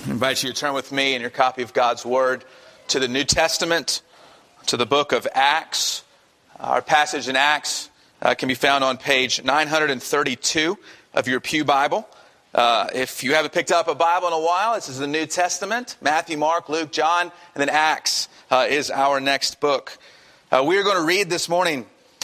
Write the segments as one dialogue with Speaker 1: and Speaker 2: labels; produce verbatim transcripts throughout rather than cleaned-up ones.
Speaker 1: I invite you to turn with me in your copy of God's Word to the New Testament, to the book of Acts. Our passage in Acts uh, can be found on page nine thirty-two of your pew Bible. Uh, if you haven't picked up a Bible in a while, this is the New Testament. Matthew, Mark, Luke, John, and then Acts uh, is our next book. Uh, we are going to read this morning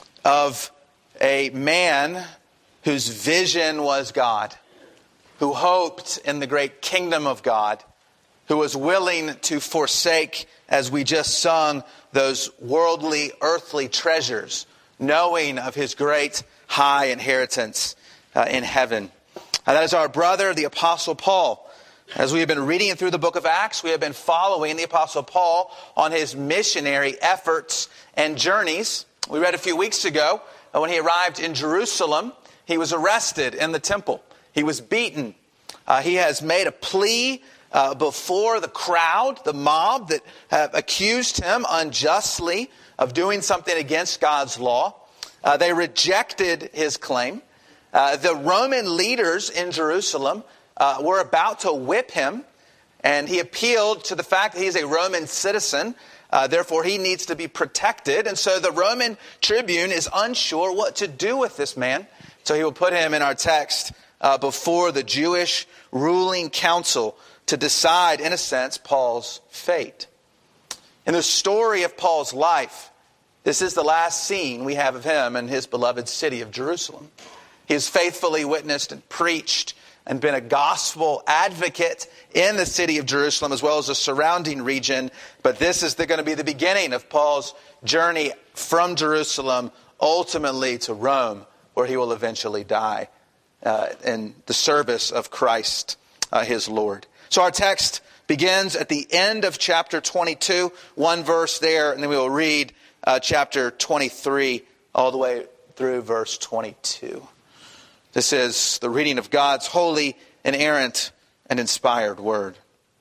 Speaker 1: of a man whose vision was God, who hoped in the great kingdom of God, who was willing to forsake, as we just sung, those worldly, earthly treasures, knowing of his great high inheritance uh, in heaven. Uh, that is our brother, the Apostle Paul. As we have been reading through the book of Acts, we have been following the Apostle Paul on his missionary efforts and journeys. We read a few weeks ago, uh, when he arrived in Jerusalem, he was arrested in the temple. He was beaten. Uh, he has made a plea uh, before the crowd, the mob that have accused him unjustly of doing something against God's law. Uh, they rejected his claim. Uh, the Roman leaders in Jerusalem uh, were about to whip him, and he appealed to the fact that he's a Roman citizen. Uh, therefore, he needs to be protected. And so the Roman tribune is unsure what to do with this man. So he will put him in our text uh, before the Jewish ruling council to decide, in a sense, Paul's fate. In the story of Paul's life, this is the last scene we have of him in his beloved city of Jerusalem. He has faithfully witnessed and preached and been a gospel advocate in the city of Jerusalem as well as the surrounding region. But this is going to be the beginning of Paul's journey from Jerusalem ultimately to Rome, where he will eventually die uh, in the service of Christ, uh, his Lord. So our text begins at the end of chapter twenty-two, one verse there, and then we will read uh, chapter twenty-three all the way through verse twenty-two. This is the reading of God's holy, inerrant, and inspired word.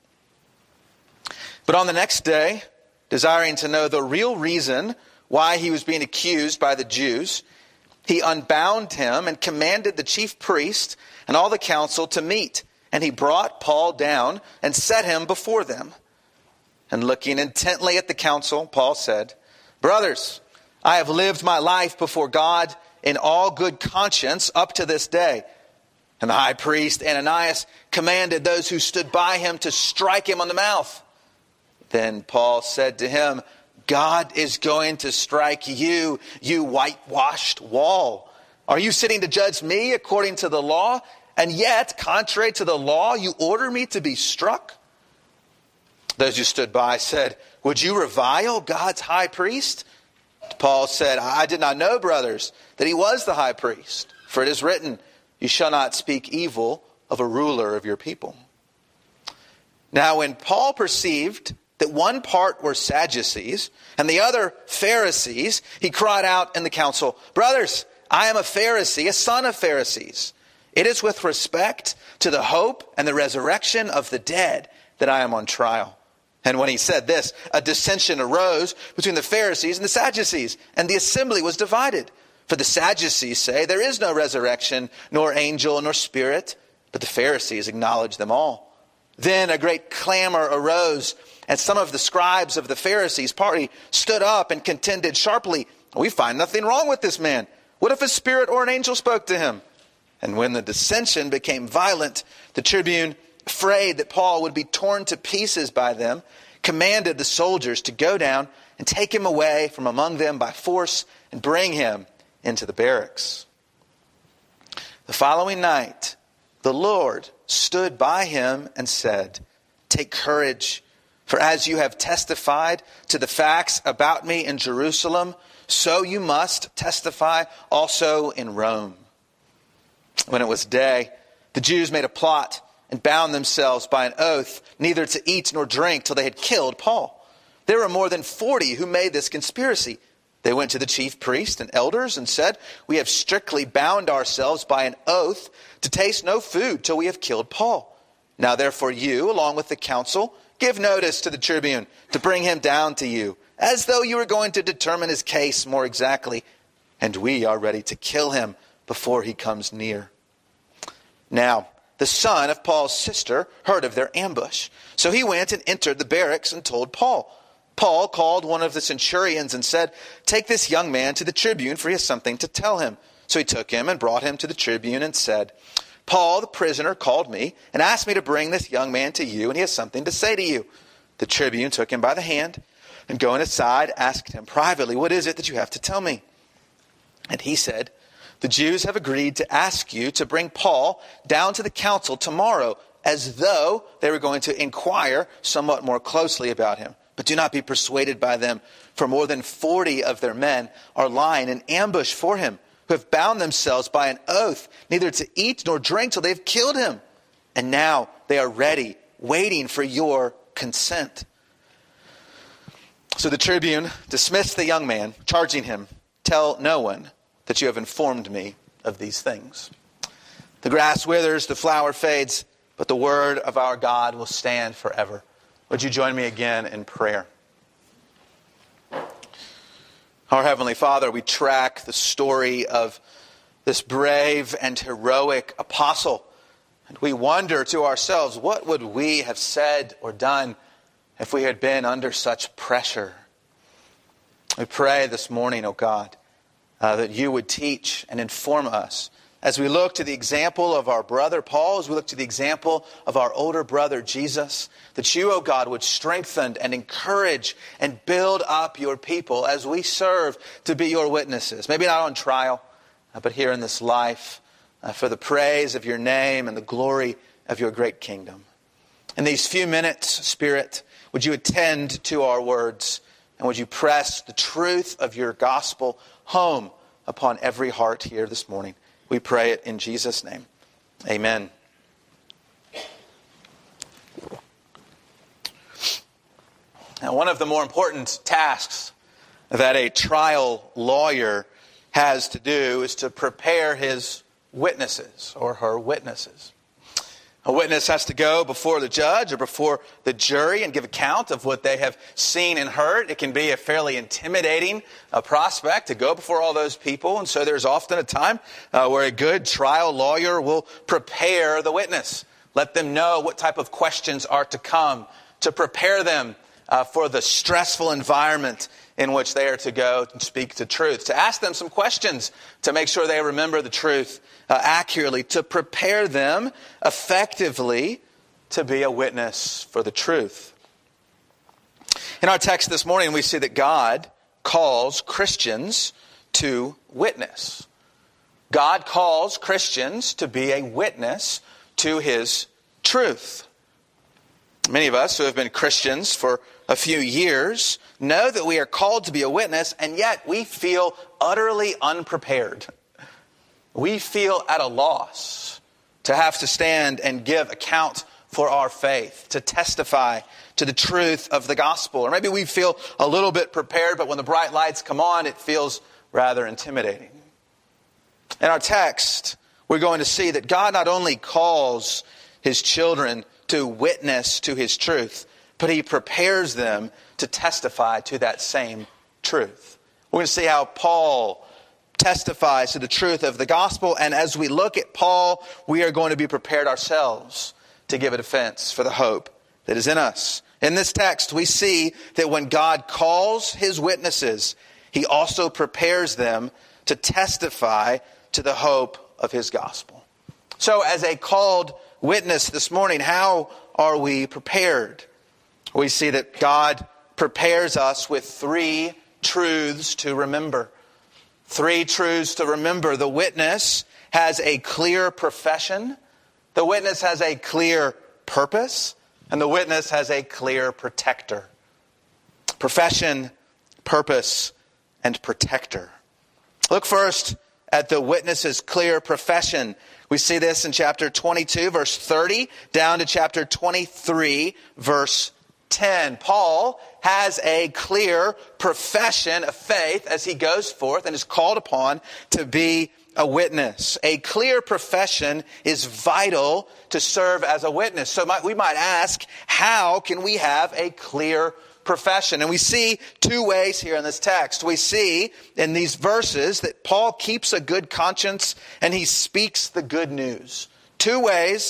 Speaker 1: But on the next day, desiring to know the real reason why he was being accused by the Jews, he unbound him and commanded the chief priest and all the council to meet. And he brought Paul down and set him before them. And looking intently at the council, Paul said, "Brothers, I have lived my life before God in all good conscience up to this day." And the high priest Ananias commanded those who stood by him to strike him on the mouth. Then Paul said to him, "God is going to strike you, you whitewashed wall. Are you sitting to judge me according to the law? And yet, contrary to the law, you order me to be struck?" Those who stood by said, "Would you revile God's high priest?" Paul said, "I did not know, brothers, that he was the high priest. For it is written, you shall not speak evil of a ruler of your people." Now when Paul perceived that one part were Sadducees and the other Pharisees, he cried out in the council, "Brothers, I am a Pharisee, a son of Pharisees. It is with respect to the hope and the resurrection of the dead that I am on trial." And when he said this, a dissension arose between the Pharisees and the Sadducees, and the assembly was divided. For the Sadducees say there is no resurrection, nor angel, nor spirit, but the Pharisees acknowledge them all. Then a great clamor arose, and some of the scribes of the Pharisees' party stood up and contended sharply, "We find nothing wrong with this man. What if a spirit or an angel spoke to him?" And when the dissension became violent, the tribune, afraid that Paul would be torn to pieces by them, commanded the soldiers to go down and take him away from among them by force and bring him into the barracks. The following night, the Lord stood by him and said, "Take courage, for as you have testified to the facts about me in Jerusalem, so you must testify also in Rome." When it was day, the Jews made a plot and bound themselves by an oath neither to eat nor drink till they had killed Paul. There were more than forty who made this conspiracy. They went to the chief priest and elders and said, "We have strictly bound ourselves by an oath to taste no food till we have killed Paul. Now therefore you, along with the council, give notice to the tribune to bring him down to you, as though you were going to determine his case more exactly. And we are ready to kill him before he comes near." Now the son of Paul's sister, heard of their ambush. So he went and entered the barracks and told Paul. Paul called one of the centurions and said, "Take this young man to the tribune, for he has something to tell him." So he took him and brought him to the tribune and said, "Paul, the prisoner, called me and asked me to bring this young man to you, and he has something to say to you." The tribune took him by the hand and going aside, asked him privately, "What is it that you have to tell me?" And he said, "The Jews have agreed to ask you to bring Paul down to the council tomorrow, as though they were going to inquire somewhat more closely about him. But do not be persuaded by them, for more than forty of their men are lying in ambush for him, who have bound themselves by an oath neither to eat nor drink till they have killed him. And now they are ready, waiting for your consent." So the tribune dismissed the young man, charging him, "Tell no one that you have informed me of these things." The grass withers, the flower fades, but the word of our God will stand forever. Would you join me again in prayer? Our Heavenly Father, we track the story of this brave and heroic apostle, and we wonder to ourselves, what would we have said or done if we had been under such pressure? We pray this morning, O God, uh, that you would teach and inform us as we look to the example of our brother Paul, as we look to the example of our older brother Jesus, that you, O God, would strengthen and encourage and build up your people as we serve to be your witnesses. Maybe not on trial, uh, but here in this life, uh, for the praise of your name and the glory of your great kingdom. In these few minutes, Spirit, would you attend to our words, and would you press the truth of your gospel home upon every heart here this morning? We pray it in Jesus' name. Amen. Now, one of the more important tasks that a trial lawyer has to do is to prepare his witnesses or her witnesses. A witness has to go before the judge or before the jury and give account of what they have seen and heard. It can be a fairly intimidating uh, prospect to go before all those people. And so there's often a time uh, where a good trial lawyer will prepare the witness. Let them know what type of questions are to come, to prepare them uh, for the stressful environment in which they are to go and speak the truth, to ask them some questions to make sure they remember the truth uh, accurately, to prepare them effectively to be a witness for the truth. In our text this morning, we see that God calls Christians to witness. God calls Christians to be a witness to his truth. Many of us who have been Christians for a few years know that we are called to be a witness, and yet we feel utterly unprepared. We feel at a loss to have to stand and give account for our faith, to testify to the truth of the gospel. Or maybe we feel a little bit prepared, but when the bright lights come on, it feels rather intimidating. In our text, we're going to see that God not only calls his children to witness to his truth, but he prepares them to testify to that same truth. We're going to see how Paul testifies to the truth of the gospel, and as we look at Paul, we are going to be prepared ourselves to give a defense for the hope that is in us. In this text, we see that when God calls his witnesses, he also prepares them to testify to the hope of his gospel. So as a called witness this morning, how are we prepared? We see that God prepares us with three truths to remember. Three truths to remember. The witness has a clear profession. The witness has a clear purpose. And the witness has a clear protector. Profession, purpose, and protector. Look first at the witness's clear profession. We see this in chapter twenty-two, verse thirty, down to chapter twenty-three, verse ten. Paul has a clear profession of faith as he goes forth and is called upon to be a witness. A clear profession is vital to serve as a witness. So we might ask, how can we have a clear profession? And we see two ways here in this text. We see in these verses that Paul keeps a good conscience and he speaks the good news. Two ways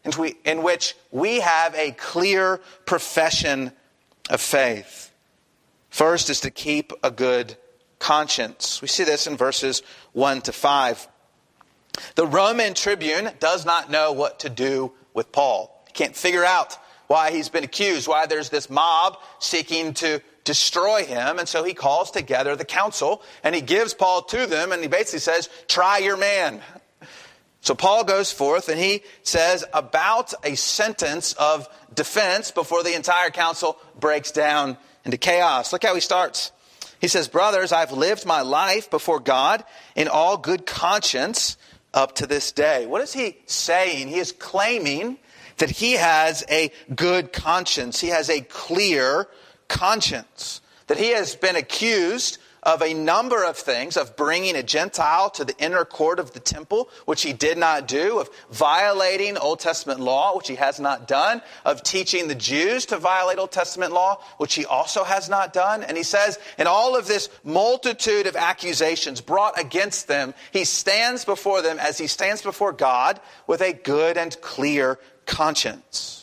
Speaker 1: in, we, in which we have a clear profession of faith. First is to keep a good conscience. We see this in verses one to five. The Roman tribune does not know what to do with Paul. He can't figure out why he's been accused, why there's this mob seeking to destroy him. And so he calls together the council and he gives Paul to them and he basically says, try your man. So Paul goes forth and he says about a sentence of defense before the entire council breaks down into chaos. Look how he starts. He says, brothers, I've lived my life before God in all good conscience up to this day. What is he saying? He is claiming that he has a good conscience. He has a clear conscience. That he has been accused of a number of things, of bringing a Gentile to the inner court of the temple, which he did not do, of violating Old Testament law, which he has not done, of teaching the Jews to violate Old Testament law, which he also has not done. And he says, in all of this multitude of accusations brought against them, he stands before them as he stands before God with a good and clear conscience.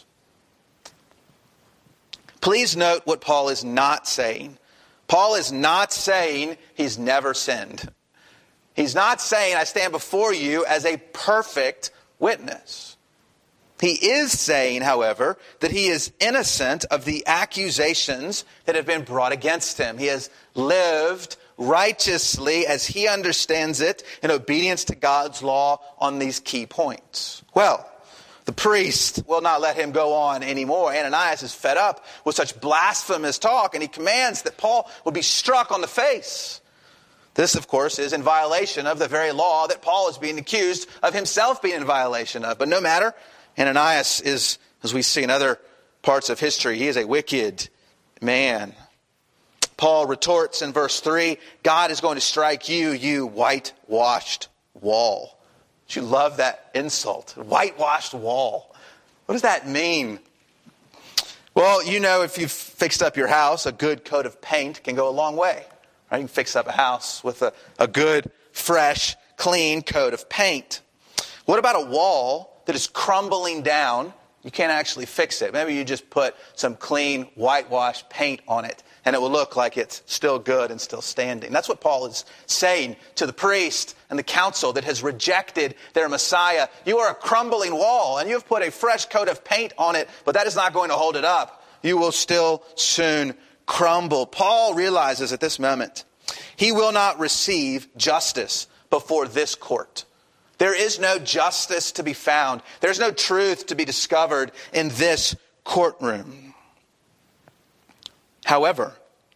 Speaker 1: Please note what Paul is not saying. Paul is not saying he's never sinned. He's not saying I stand before you as a perfect witness. He is saying, however, that he is innocent of the accusations that have been brought against him. He has lived righteously as he understands it in obedience to God's law on these key points. Well, the priest will not let him go on anymore. Ananias is fed up with such blasphemous talk, and he commands that Paul would be struck on the face. This, of course, is in violation of the very law that Paul is being accused of himself being in violation of. But no matter, Ananias is, as we see in other parts of history, he is a wicked man. Paul retorts in verse three, God is going to strike you, you whitewashed wall. You love that insult. Whitewashed wall. What does that mean? Well, you know, if you've fixed up your house, a good coat of paint can go a long way. Right? You can fix up a house with a, a good, fresh, clean coat of paint. What about a wall that is crumbling down? You can't actually fix it. Maybe you just put some clean, whitewashed paint on it, and it will look like it's still good and still standing. That's what Paul is saying to the priest and the council that has rejected their Messiah. You are a crumbling wall, and you have put a fresh coat of paint on it, but that is not going to hold it up. You will still soon crumble. Paul realizes at this moment he will not receive justice before this court. There is no justice to be found. There's no truth to be discovered in this courtroom. However,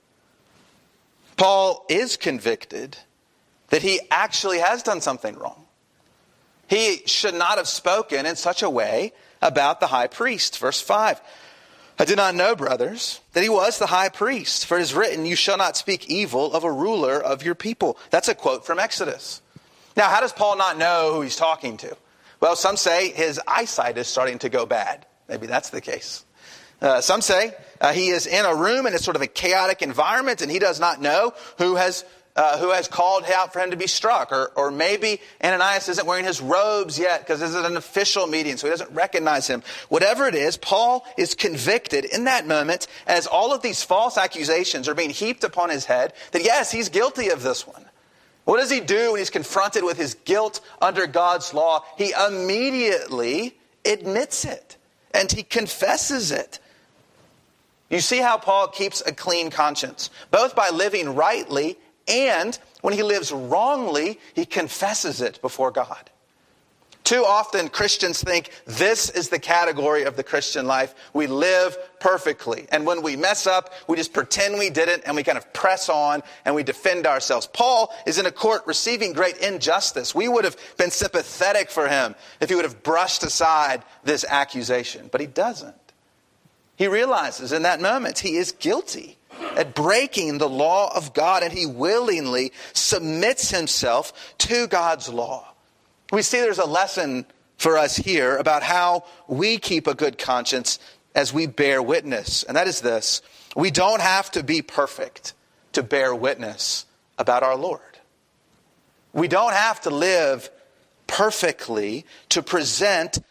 Speaker 1: Paul is convicted that he actually has done something wrong. He should not have spoken in such a way about the high priest. Verse five, I did not know, brothers, that he was the high priest. For it is written, you shall not speak evil of a ruler of your people. That's a quote from Exodus. Now, how does Paul not know who he's talking to? Well, some say his eyesight is starting to go bad. Maybe that's the case. Uh, some say uh, he is in a room and it's sort of a chaotic environment and he does not know who has uh, who has called out for him to be struck. Or, or maybe Ananias isn't wearing his robes yet because this is an official meeting, so he doesn't recognize him. Whatever it is, Paul is convicted in that moment as all of these false accusations are being heaped upon his head that yes, he's guilty of this one. What does he do when he's confronted with his guilt under God's law? He immediately admits it and he confesses it. You see how Paul keeps a clean conscience, both by living rightly and when he lives wrongly, he confesses it before God. Too often Christians think this is the category of the Christian life. We live perfectly. And when we mess up, we just pretend we didn't and we kind of press on and we defend ourselves. Paul is in a court receiving great injustice. We would have been sympathetic for him if he would have brushed aside this accusation. But he doesn't. He realizes in that moment he is guilty at breaking the law of God, and he willingly submits himself to God's law. We see there's a lesson for us here about how we keep a good conscience as we bear witness. And that is this: we don't have to be perfect to bear witness about our Lord. We don't have to live perfectly to present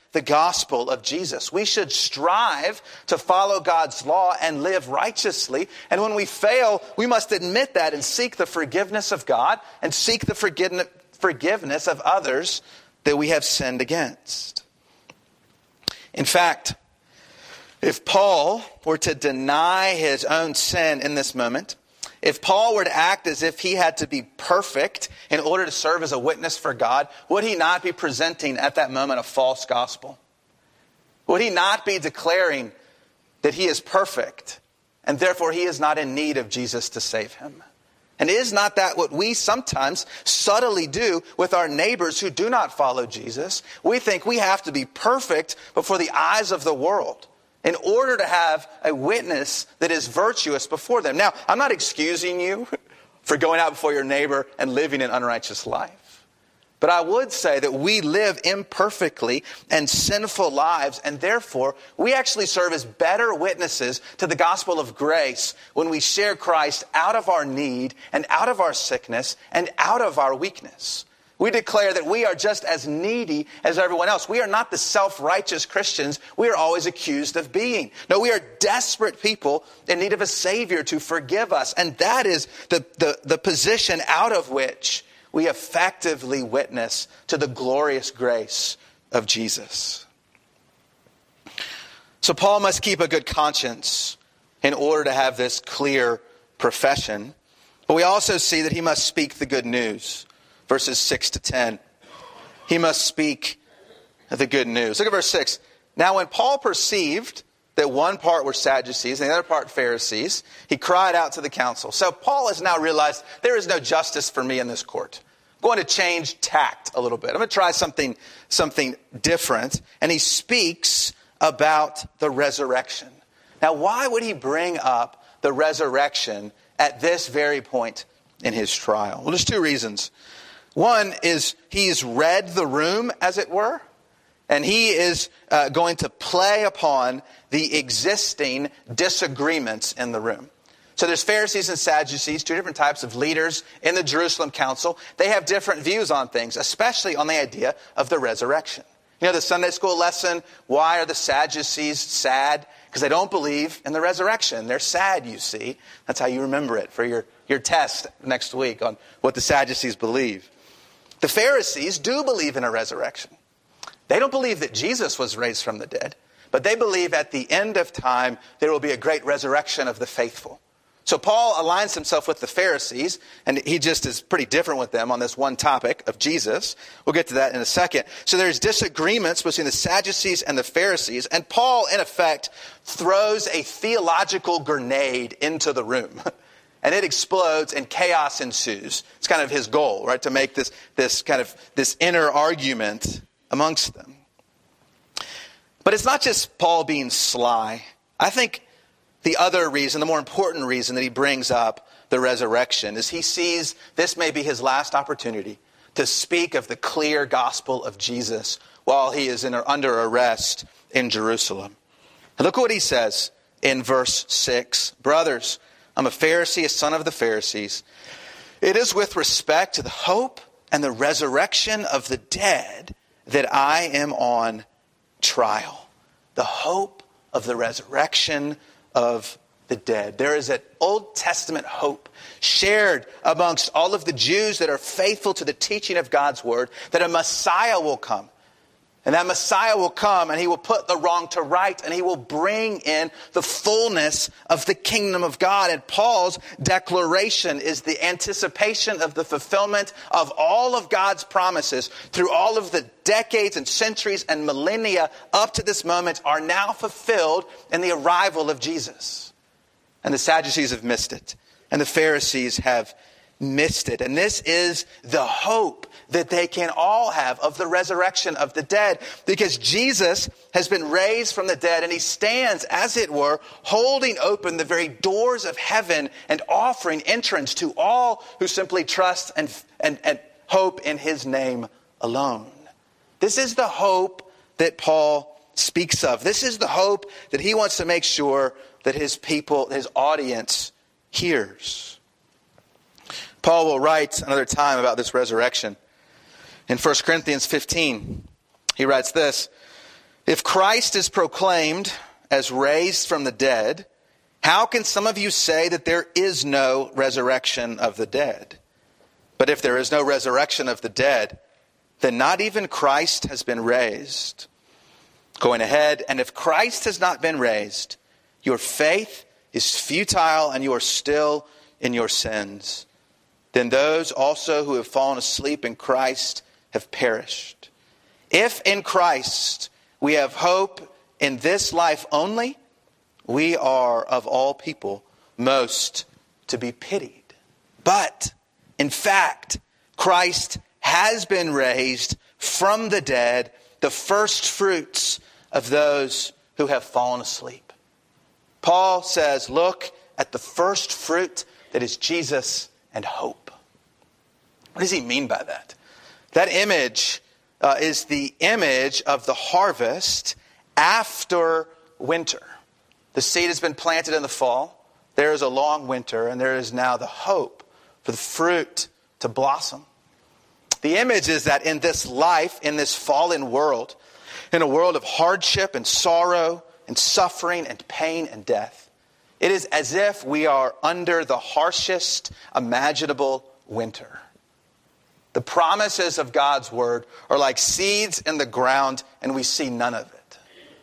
Speaker 1: the gospel of Jesus. We should strive to follow God's law and live righteously. And when we fail, we must admit that and seek the forgiveness of God and seek the forgiveness of others that we have sinned against. In fact, if Paul were to deny his own sin in this moment, if Paul were to act as if he had to be perfect in order to serve as a witness for God, would he not be presenting at that moment a false gospel? Would he not be declaring that he is perfect and therefore he is not in need of Jesus to save him? And is not that what we sometimes subtly do with our neighbors who do not follow Jesus? We think we have to be perfect before the eyes of the world in order to have a witness that is virtuous before them. Now, I'm not excusing you for going out before your neighbor and living an unrighteous life. But I would say that we live imperfectly and sinful lives, and therefore we actually serve as better witnesses to the gospel of grace when we share Christ out of our need and out of our sickness and out of our weakness. We declare that we are just as needy as everyone else. We are not the self-righteous Christians we are always accused of being. No, we are desperate people in need of a Savior to forgive us. And that is the, the, the position out of which we effectively witness to the glorious grace of Jesus. So Paul must keep a good conscience in order to have this clear profession. But we also see that he must speak the good news. Verses six to ten. He must speak the good news. Look at verse six. Now when Paul perceived that one part were Sadducees and the other part Pharisees, he cried out to the council. So Paul has now realized there is no justice for me in this court. I'm going to change tact a little bit. I'm going to try something, something different. And he speaks about the resurrection. Now why would he bring up the resurrection at this very point in his trial? Well, there's two reasons. One is he's read the room, as it were, and he is uh, going to play upon the existing disagreements in the room. So there's Pharisees and Sadducees, two different types of leaders in the Jerusalem council. They have different views on things, especially on the idea of the resurrection. You know, the Sunday school lesson, why are the Sadducees sad? Because they don't believe in the resurrection. They're sad, you see. That's how you remember it for your, your test next week on what the Sadducees believe. The Pharisees do believe in a resurrection. They don't believe that Jesus was raised from the dead, but they believe at the end of time there will be a great resurrection of the faithful. So Paul aligns himself with the Pharisees, and he just is pretty different with them on this one topic of Jesus. We'll get to that in a second. So there's disagreements between the Sadducees and the Pharisees, and Paul, in effect, throws a theological grenade into the room. And it explodes and chaos ensues. It's kind of his goal, right? To make this, this kind of this inner argument amongst them. But it's not just Paul being sly. I think the other reason, the more important reason that he brings up the resurrection is he sees this may be his last opportunity to speak of the clear gospel of Jesus while he is in, under arrest in Jerusalem. And look what he says in verse six. Brothers, I'm a Pharisee, a son of the Pharisees. It is with respect to the hope and the resurrection of the dead that I am on trial. The hope of the resurrection of the dead. There is an Old Testament hope shared amongst all of the Jews that are faithful to the teaching of God's word that a Messiah will come. And that Messiah will come and he will put the wrong to right and he will bring in the fullness of the kingdom of God. And Paul's declaration is the anticipation of the fulfillment of all of God's promises through all of the decades and centuries and millennia up to this moment are now fulfilled in the arrival of Jesus. And the Sadducees have missed it. And the Pharisees have missed it. And this is the hope that they can all have of the resurrection of the dead, because Jesus has been raised from the dead and he stands, as it were, holding open the very doors of heaven and offering entrance to all who simply trust and, and, and hope in his name alone. This is the hope that Paul speaks of. This is the hope that he wants to make sure that his people, his audience hears. Paul will write another time about this resurrection. In First Corinthians fifteen, he writes this, If Christ is proclaimed as raised from the dead, how can some of you say that there is no resurrection of the dead? But if there is no resurrection of the dead, then not even Christ has been raised. Going ahead, and if Christ has not been raised, your faith is futile and you are still in your sins. Then those also who have fallen asleep in Christ have perished. If in Christ we have hope in this life only, we are of all people most to be pitied. But in fact, Christ has been raised from the dead, the first fruits of those who have fallen asleep. Paul says, look at the first fruit that is Jesus and hope. What does he mean by that? That image uh, is the image of the harvest after winter. The seed has been planted in the fall. There is a long winter, and there is now the hope for the fruit to blossom. The image is that in this life, in this fallen world, in a world of hardship and sorrow and suffering and pain and death, it is as if we are under the harshest imaginable winter. The promises of God's word are like seeds in the ground, and we see none of it.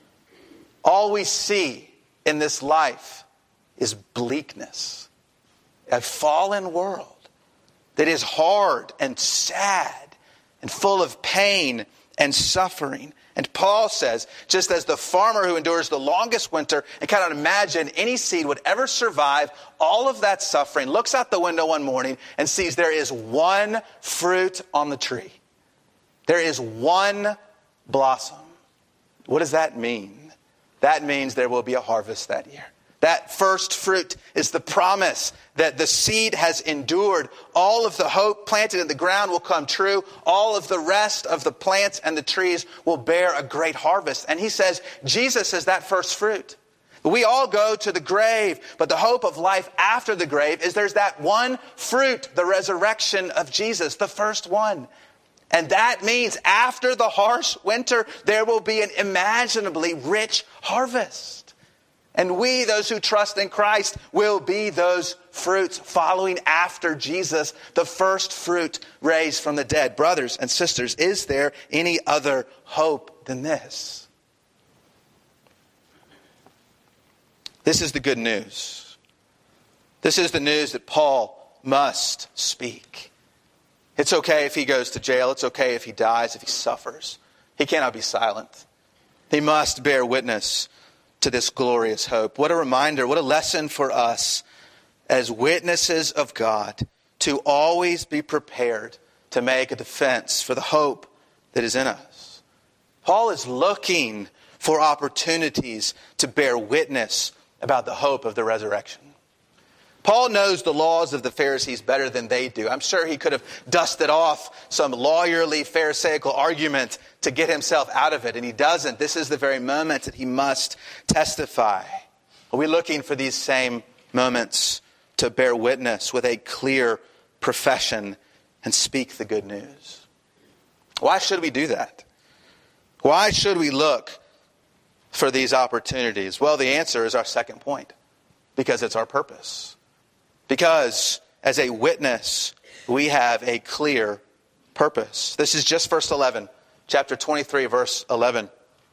Speaker 1: All we see in this life is bleakness. A fallen world that is hard and sad and full of pain and suffering. And Paul says, just as the farmer who endures the longest winter and cannot imagine any seed would ever survive all of that suffering, looks out the window one morning and sees there is one fruit on the tree. There is one blossom. What does that mean? That means there will be a harvest that year. That first fruit is the promise that the seed has endured. All of the hope planted in the ground will come true. All of the rest of the plants and the trees will bear a great harvest. And he says Jesus is that first fruit. We all go to the grave, but the hope of life after the grave is there's that one fruit, the resurrection of Jesus, the first one. And that means after the harsh winter, there will be an imaginably rich harvest. And we, those who trust in Christ, will be those fruits following after Jesus, the first fruit raised from the dead. Brothers and sisters, is there any other hope than this? This is the good news. This is the news that Paul must speak. It's okay if he goes to jail. It's okay if he dies, if he suffers. He cannot be silent. He must bear witness to this glorious hope. What a reminder, what a lesson for us as witnesses of God to always be prepared to make a defense for the hope that is in us. Paul is looking for opportunities to bear witness about the hope of the resurrection. Paul knows the laws of the Pharisees better than they do. I'm sure he could have dusted off some lawyerly Pharisaical argument to get himself out of it, and he doesn't. This is the very moment that he must testify. Are we looking for these same moments to bear witness with a clear profession and speak the good news? Why should we do that? Why should we look for these opportunities? Well, the answer is our second point. Because it's our purpose. Because as a witness, we have a clear purpose. This is just verse eleven. Chapter twenty-three, verse eleven.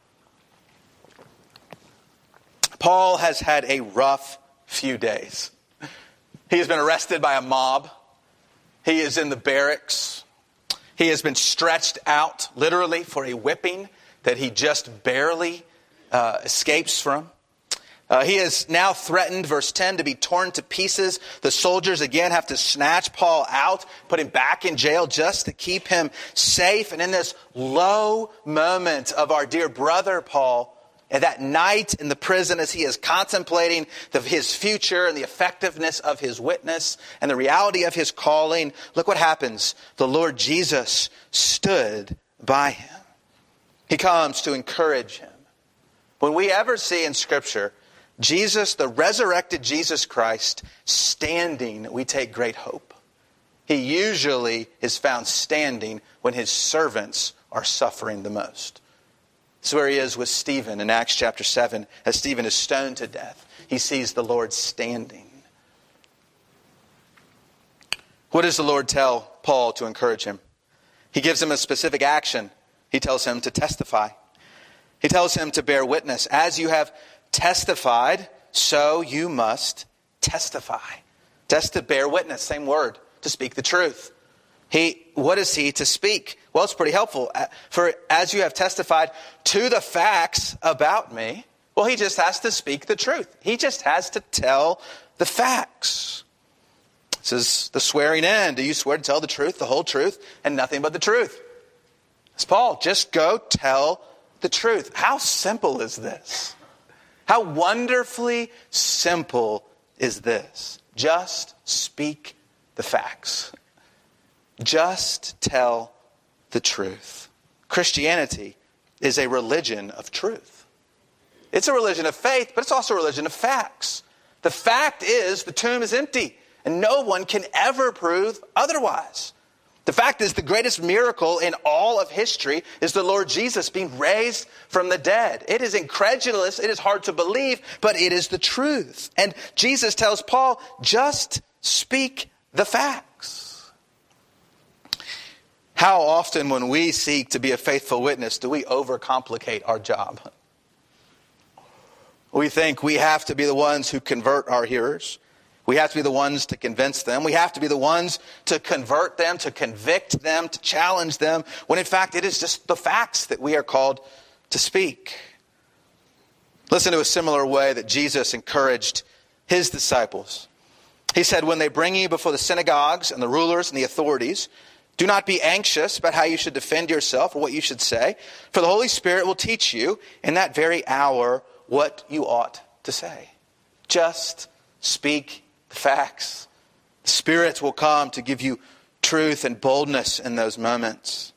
Speaker 1: Paul has had a rough few days. He has been arrested by a mob. He is in the barracks. He has been stretched out, literally, for a whipping that he just barely uh, escapes from. Uh, he is now threatened, verse ten, to be torn to pieces. The soldiers again have to snatch Paul out, put him back in jail just to keep him safe. And in this low moment of our dear brother Paul, and that night in the prison as he is contemplating the, his future and the effectiveness of his witness and the reality of his calling, look what happens. The Lord Jesus stood by him. He comes to encourage him. When we ever see in Scripture Jesus, the resurrected Jesus Christ, standing, we take great hope. He usually is found standing when his servants are suffering the most. This is where he is with Stephen in Acts chapter seven. As Stephen is stoned to death, he sees the Lord standing. What does the Lord tell Paul to encourage him? He gives him a specific action. He tells him to testify. He tells him to bear witness. As you have testified, so you must testify. Just to bear witness, same word, to speak the truth. He, what is he to speak? Well, it's pretty helpful. For as you have testified to the facts about me, well, he just has to speak the truth. He just has to tell the facts. This is the swearing in. Do you swear to tell the truth, the whole truth, and nothing but the truth? It's Paul. Just go tell the truth. How simple is this? How wonderfully simple is this? Just speak the facts. Just tell the truth. Christianity is a religion of truth. It's a religion of faith, but it's also a religion of facts. The fact is the tomb is empty. And no one can ever prove otherwise. The fact is the greatest miracle in all of history is the Lord Jesus being raised from the dead. It is incredulous. It is hard to believe, but it is the truth. And Jesus tells Paul, just speak the facts. How often when we seek to be a faithful witness do we overcomplicate our job? We think we have to be the ones who convert our hearers. We have to be the ones to convince them. We have to be the ones to convert them, to convict them, to challenge them, when in fact it is just the facts that we are called to speak. Listen to a similar way that Jesus encouraged his disciples. He said, when they bring you before the synagogues and the rulers and the authorities, do not be anxious about how you should defend yourself or what you should say, for the Holy Spirit will teach you in that very hour what you ought to say. Just speak the facts. The Spirit will come to give you truth and boldness in those moments.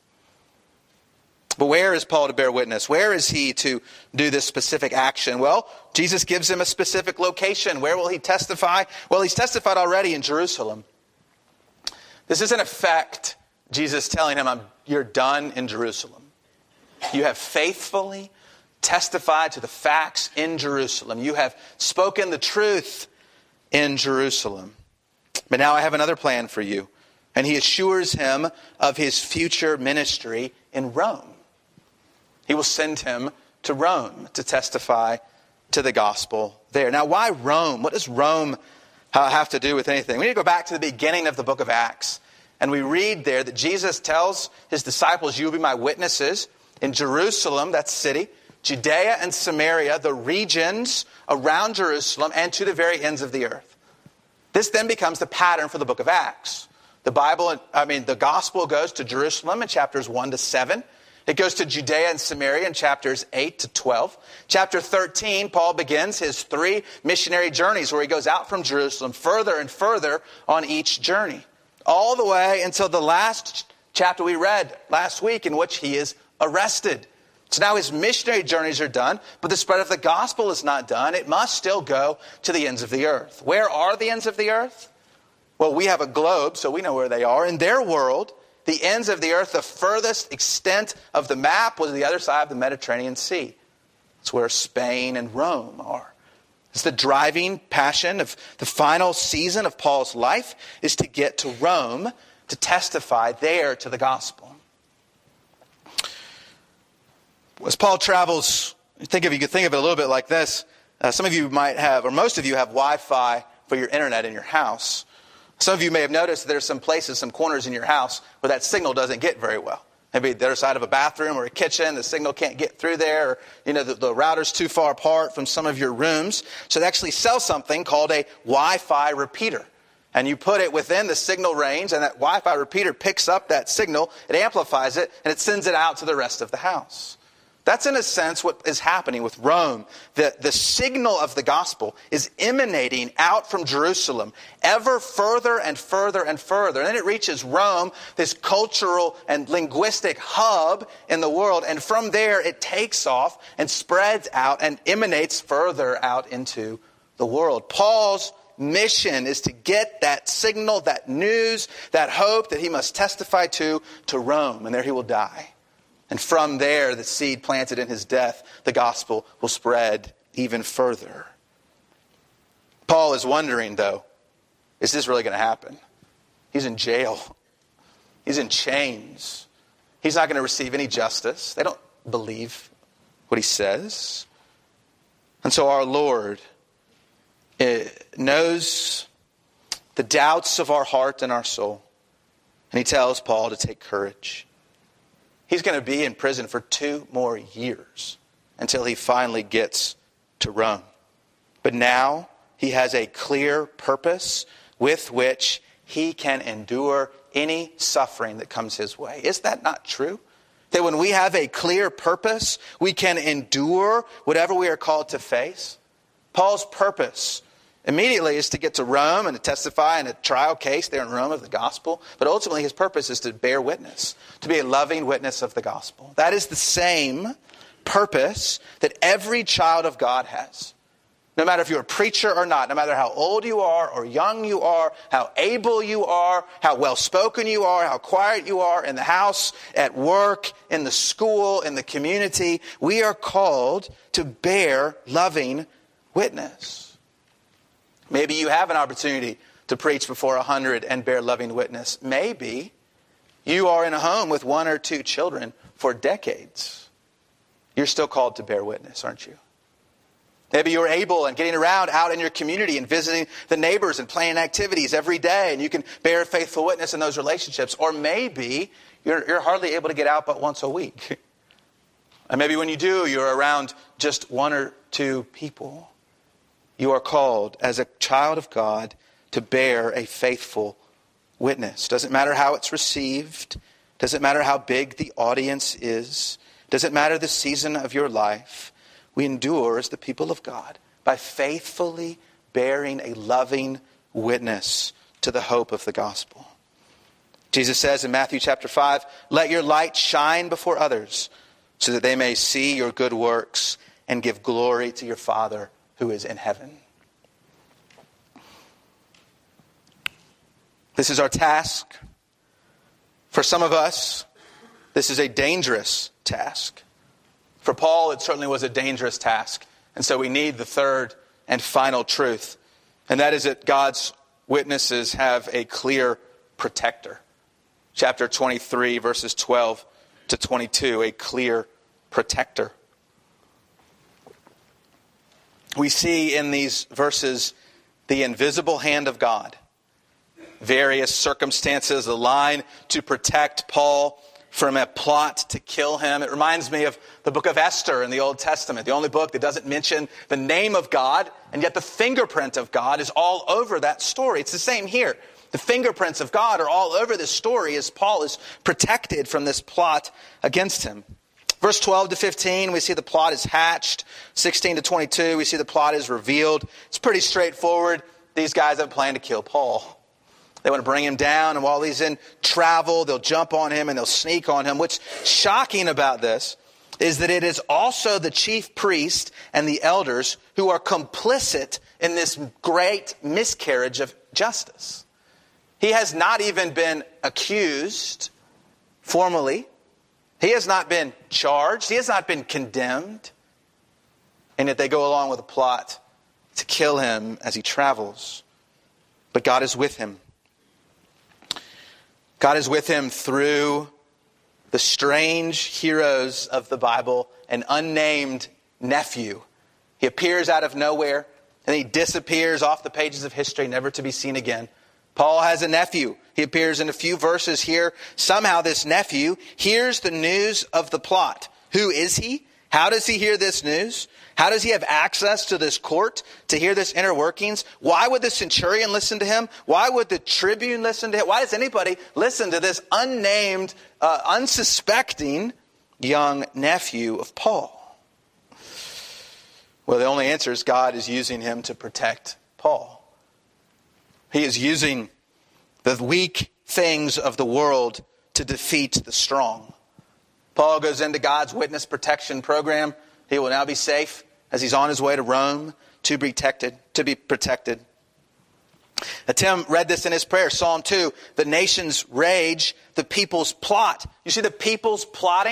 Speaker 1: But where is Paul to bear witness? Where is he to do this specific action? Well, Jesus gives him a specific location. Where will he testify? Well, he's testified already in Jerusalem. This is in effect Jesus telling him, I'm, you're done in Jerusalem. You have faithfully testified to the facts in Jerusalem. You have spoken the truth in Jerusalem. But now I have another plan for you. And he assures him of his future ministry in Rome. He will send him to Rome to testify to the gospel there. Now, why Rome? What does Rome have to do with anything? We need to go back to the beginning of the book of Acts. And we read there that Jesus tells his disciples, you will be my witnesses in Jerusalem, that city, Judea and Samaria, the regions around Jerusalem, and to the very ends of the earth. This then becomes the pattern for the book of Acts. The Bible, I mean, the gospel goes to Jerusalem in chapters one to seven. It goes to Judea and Samaria in chapters eight to twelve. Chapter thirteen, Paul begins his three missionary journeys where he goes out from Jerusalem further and further on each journey. All the way until the last chapter we read last week in which he is arrested. So now his missionary journeys are done, but the spread of the gospel is not done. It must still go to the ends of the earth. Where are the ends of the earth? Well, we have a globe, so we know where they are. In their world, the ends of the earth, the furthest extent of the map was the other side of the Mediterranean Sea. It's where Spain and Rome are. It's the driving passion of the final season of Paul's life is to get to Rome to testify there to the gospel. As Paul travels, think of you could think of it a little bit like this. Uh, some of you might have, or most of you have Wi-Fi for your internet in your house. Some of you may have noticed that there's some places, some corners in your house where that signal doesn't get very well. Maybe the other side of a bathroom or a kitchen, the signal can't get through there. Or, you know, the, the router's too far apart from some of your rooms. So they actually sell something called a Wi-Fi repeater. And you put it within the signal range, and that Wi-Fi repeater picks up that signal, it amplifies it, and it sends it out to the rest of the house. That's in a sense what is happening with Rome. The, the signal of the gospel is emanating out from Jerusalem ever further and further and further. And then it reaches Rome, this cultural and linguistic hub in the world. And from there it takes off and spreads out and emanates further out into the world. Paul's mission is to get that signal, that news, that hope that he must testify to, to Rome. And there he will die. And from there, the seed planted in his death, the gospel will spread even further. Paul is wondering, though, is this really going to happen? He's in jail. He's in chains. He's not going to receive any justice. They don't believe what he says. And so our Lord knows the doubts of our heart and our soul. And he tells Paul to take courage. He's going to be in prison for two more years until he finally gets to Rome. But now he has a clear purpose with which he can endure any suffering that comes his way. Is that not true? That when we have a clear purpose, we can endure whatever we are called to face? Paul's purpose immediately is to get to Rome and to testify in a trial case there in Rome of the gospel. But ultimately his purpose is to bear witness, to be a loving witness of the gospel. That is the same purpose that every child of God has. No matter if you're a preacher or not, no matter how old you are or young you are, how able you are, how well-spoken you are, how quiet you are in the house, at work, in the school, in the community, we are called to bear loving witness. Maybe you have an opportunity to preach before a hundred and bear loving witness. Maybe you are in a home with one or two children for decades. You're still called to bear witness, aren't you? Maybe you're able and getting around out in your community and visiting the neighbors and planning activities every day, and you can bear faithful witness in those relationships. Or maybe you're, you're hardly able to get out but once a week. And maybe when you do, you're around just one or two people. You are called as a child of God to bear a faithful witness. Doesn't matter how it's received. Doesn't matter how big the audience is. Doesn't matter the season of your life. We endure as the people of God by faithfully bearing a loving witness to the hope of the gospel. Jesus says in Matthew chapter five, "Let your light shine before others so that they may see your good works and give glory to your Father who is in heaven." This is our task. For some of us, this is a dangerous task. For Paul, it certainly was a dangerous task. And so we need the third and final truth. And that is that God's witnesses have a clear protector. Chapter twenty-three, verses twelve to twenty-two, a clear protector. We see in these verses the invisible hand of God. Various circumstances align to protect Paul from a plot to kill him. It reminds me of the book of Esther in the Old Testament, the only book that doesn't mention the name of God, and yet the fingerprint of God is all over that story. It's the same here. The fingerprints of God are all over this story as Paul is protected from this plot against him. Verse twelve to fifteen, we see the plot is hatched. sixteen to twenty-two, we see the plot is revealed. It's pretty straightforward. These guys have planned to kill Paul. They want to bring him down, and while he's in travel, they'll jump on him and they'll sneak on him. What's shocking about this is that it is also the chief priest and the elders who are complicit in this great miscarriage of justice. He has not even been accused formally. He has not been charged. He has not been condemned. And yet they go along with a plot to kill him as he travels. But God is with him. God is with him through the strange heroes of the Bible, an unnamed nephew. He appears out of nowhere and he disappears off the pages of history, never to be seen again. Paul has a nephew. He appears in a few verses here. Somehow this nephew hears the news of the plot. Who is he? How does he hear this news? How does he have access to this court to hear this inner workings? Why would the centurion listen to him? Why would the tribune listen to him? Why does anybody listen to this unnamed, uh, unsuspecting young nephew of Paul? Well, the only answer is God is using him to protect Paul. He is using the weak things of the world to defeat the strong. Paul goes into God's witness protection program. He will now be safe as he's on his way to Rome to be protected. To be protected. Now, Tim read this in his prayer, Psalm two. The nations rage, the people's plot. You see the people's plotting?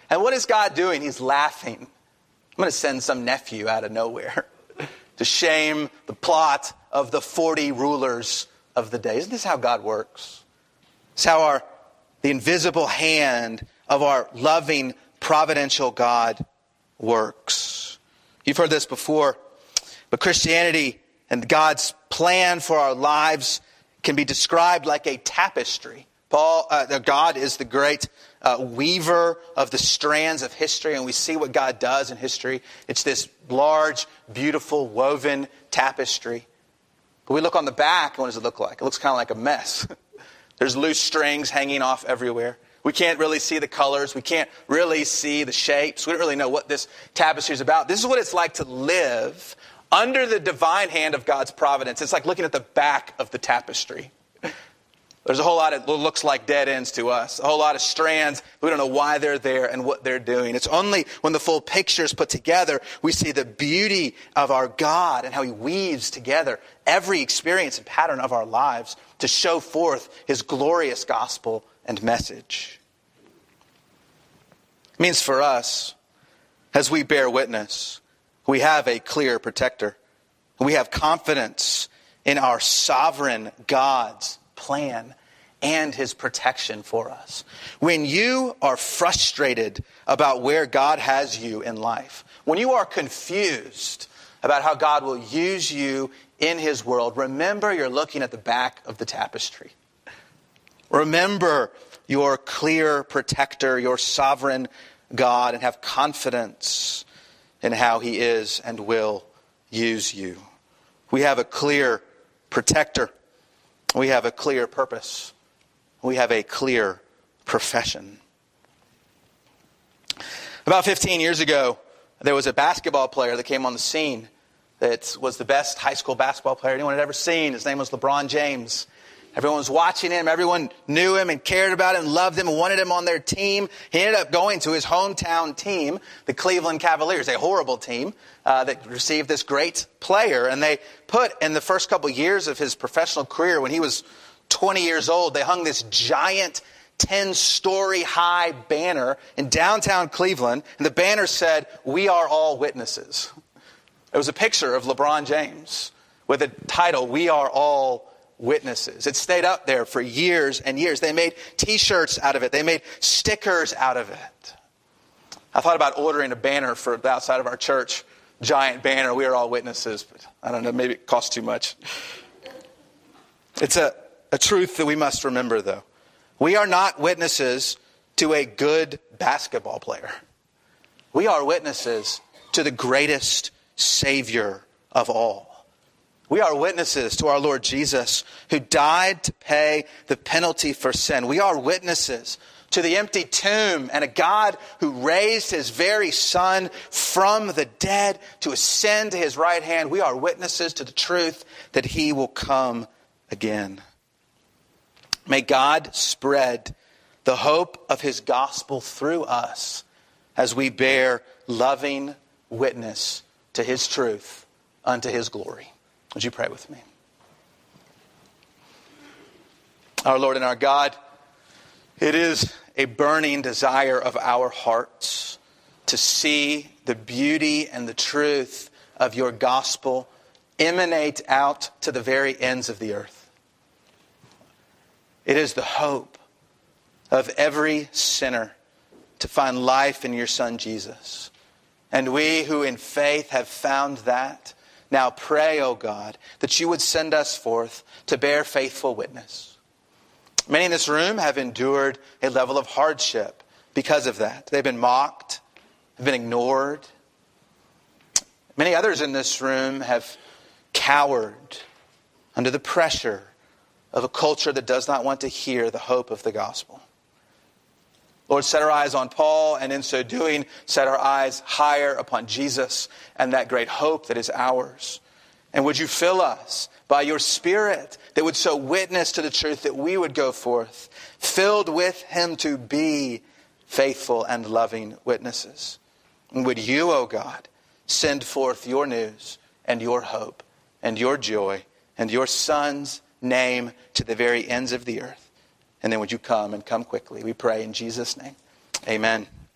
Speaker 1: And what is God doing? He's laughing. I'm going to send some nephew out of nowhere to shame the plot of the forty rulers of the day. Isn't this how God works? It's how our the invisible hand of our loving, providential God works. You've heard this before, but Christianity and God's plan for our lives can be described like a tapestry. Paul, uh, God is the great uh, weaver of the strands of history, and we see what God does in history. It's this large, beautiful, woven tapestry. But we look on the back, and what does it look like? It looks kind of like a mess. There's loose strings hanging off everywhere. We can't really see the colors. We can't really see the shapes. We don't really know what this tapestry is about. This is what it's like to live under the divine hand of God's providence. It's like looking at the back of the tapestry. There's a whole lot of what looks like dead ends to us. A whole lot of strands. We don't know why they're there and what they're doing. It's only when the full picture is put together, we see the beauty of our God and how he weaves together every experience and pattern of our lives to show forth his glorious gospel and message. It means for us, as we bear witness, we have a clear protector. We have confidence in our sovereign God's plan and his protection for us. When you are frustrated about where God has you in life, when you are confused about how God will use you in his world, remember you're looking at the back of the tapestry. Remember your clear protector, your sovereign God, and have confidence in how he is and will use you. We have a clear protector. We have a clear purpose. We have a clear profession. About fifteen years ago, there was a basketball player that came on the scene that was the best high school basketball player anyone had ever seen. His name was LeBron James. Everyone was watching him. Everyone knew him and cared about him and loved him and wanted him on their team. He ended up going to his hometown team, the Cleveland Cavaliers, a horrible team uh, that received this great player. And they put in the first couple years of his professional career, when he was twenty years old, they hung this giant ten-story high banner in downtown Cleveland. And the banner said, "We are all witnesses." It was a picture of LeBron James with the title, "We are all witnesses." It stayed up there for years and years. They made t-shirts out of it. They made stickers out of it. I thought about ordering a banner for the outside of our church, giant banner, "We are all witnesses," but I don't know, maybe it costs too much. It's a, a truth that we must remember, though. We are not witnesses to a good basketball player. We are witnesses to the greatest Savior of all. We are witnesses to our Lord Jesus, who died to pay the penalty for sin. We are witnesses to the empty tomb and a God who raised his very Son from the dead to ascend to his right hand. We are witnesses to the truth that he will come again. May God spread the hope of his gospel through us as we bear loving witness to his truth unto his glory. Would you pray with me? Our Lord and our God, it is a burning desire of our hearts to see the beauty and the truth of your gospel emanate out to the very ends of the earth. It is the hope of every sinner to find life in your Son Jesus. And we who in faith have found that, now pray, O God, that you would send us forth to bear faithful witness. Many in this room have endured a level of hardship because of that. They've been mocked, have been ignored. Many others in this room have cowered under the pressure of a culture that does not want to hear the hope of the gospel. Lord, set our eyes on Paul, and in so doing, set our eyes higher upon Jesus and that great hope that is ours. And would you fill us by your Spirit that would so witness to the truth that we would go forth, filled with him to be faithful and loving witnesses. And would you, O God, send forth your news and your hope and your joy and your Son's name to the very ends of the earth. And then would you come and come quickly? We pray in Jesus' name. Amen.